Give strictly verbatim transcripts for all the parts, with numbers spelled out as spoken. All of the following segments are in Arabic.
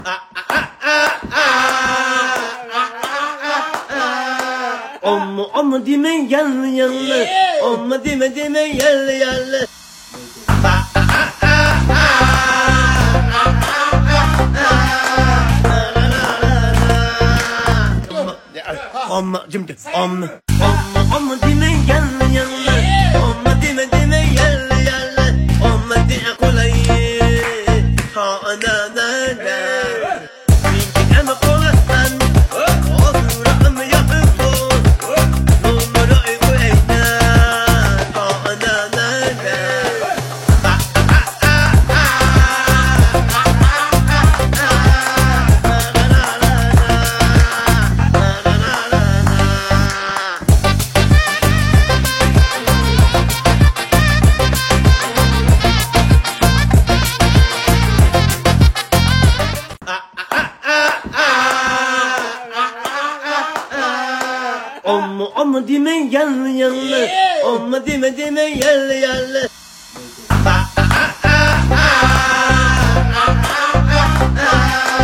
Om om dime yalle yalle, om dime dime yalle yalle. Om jimde om om om dime yalle yalle, om dime dime yalle yalle, om di akulay ha na na na. أنا قولتن أذرع ميحبو نمر إبوينا أنا نانا Om om dime yalle yalle, om dime dime yalle yalle.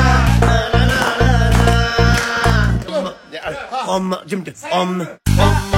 Om jimde om om